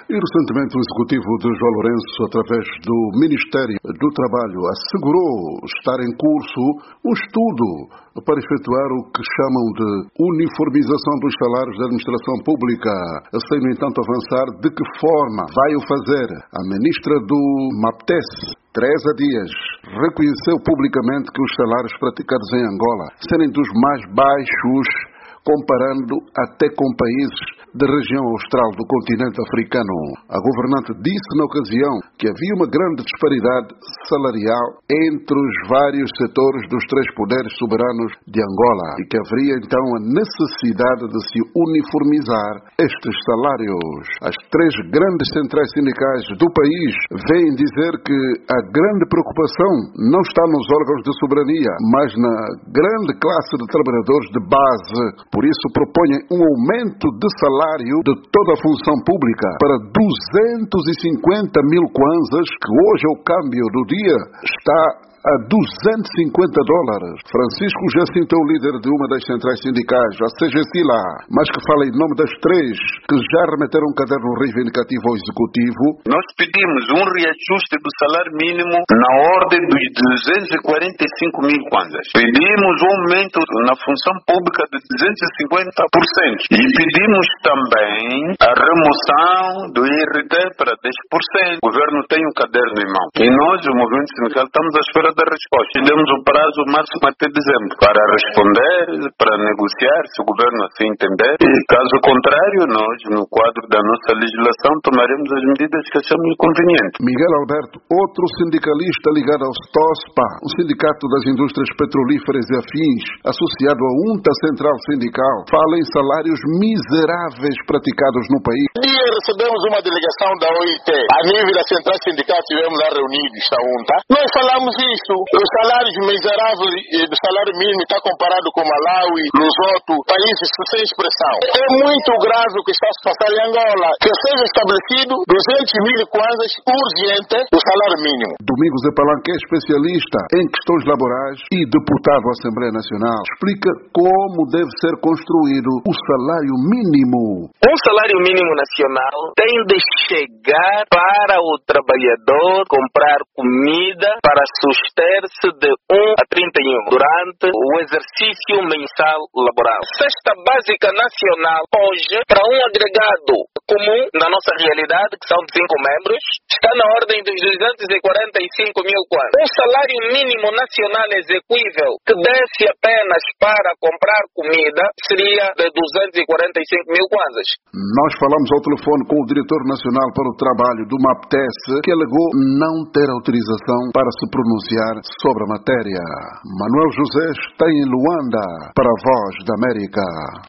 E recentemente o executivo de João Lourenço, através do Ministério do Trabalho, assegurou estar em curso um estudo para efetuar o que chamam de uniformização dos salários da administração pública. Sem, no entanto, avançar de que forma vai o fazer. A ministra do MAPTES, Teresa Dias, reconheceu publicamente que os salários praticados em Angola serem dos mais baixos, comparando até com países da região austral do continente africano. A governante disse na ocasião que havia uma grande disparidade salarial entre os vários setores dos três poderes soberanos de Angola e que haveria então a necessidade de se uniformizar estes salários. As três grandes centrais sindicais do país vêm dizer que a grande preocupação não está nos órgãos de soberania, mas na grande classe de trabalhadores de base. Por isso propõem um aumento de salário de toda a função pública para 250 mil kwanzas, que hoje é o câmbio do dia, está a $250. Francisco Jacinto é o líder de uma das centrais sindicais, a CGSILA, mas que fala em nome das três que já remeteram um caderno reivindicativo ao Executivo. Nós pedimos um reajuste do salário mínimo na ordem dos 245 mil kwanzas. Pedimos um aumento na função pública de 250%. E pedimos também a remoção do IRT para 10%. O governo tem um caderno em mão. E nós, o movimento sindical, estamos à espera da resposta. Demos o prazo máximo até dezembro para responder, para negociar, se o governo assim entender. E caso contrário, nós, no quadro da nossa legislação, tomaremos as medidas que achamos convenientes. Miguel Alberto, outro sindicalista ligado ao STOSPA, o Sindicato das Indústrias Petrolíferas e Afins, associado à UNTA Central Sindical, fala em salários miseráveis praticados no país. Recebemos uma delegação da OIT. A nível da Central Sindical, estivemos lá reunidos, a UNTA. Nós falamos isso. Os salários miseráveis do salário mínimo está comparado com Malawi, Lesotho, países sem expressão. É muito grave o que está se passando em Angola. Que seja estabelecido 200 mil kwanzas urgente do salário mínimo. Domingos Epalanque é especialista em questões laborais e deputado à Assembleia Nacional. Explica como deve ser construído o salário mínimo. Um salário mínimo nacional tem de chegar para o trabalhador comprar comida para suster-se de 1 a 31 durante o exercício mensal laboral. Cesta básica nacional hoje, para um agregado comum da nossa realidade, que são de 5 membros, está na ordem dos 245 mil kwanzas. Um salário mínimo nacional execuível que desse apenas para comprar comida seria de 245 mil kwanzas. Nós falamos ao telefone com o diretor nacional para o trabalho do MAPTES, que alegou não ter autorização para se pronunciar sobre a matéria. Manuel José está em Luanda para a Voz da América.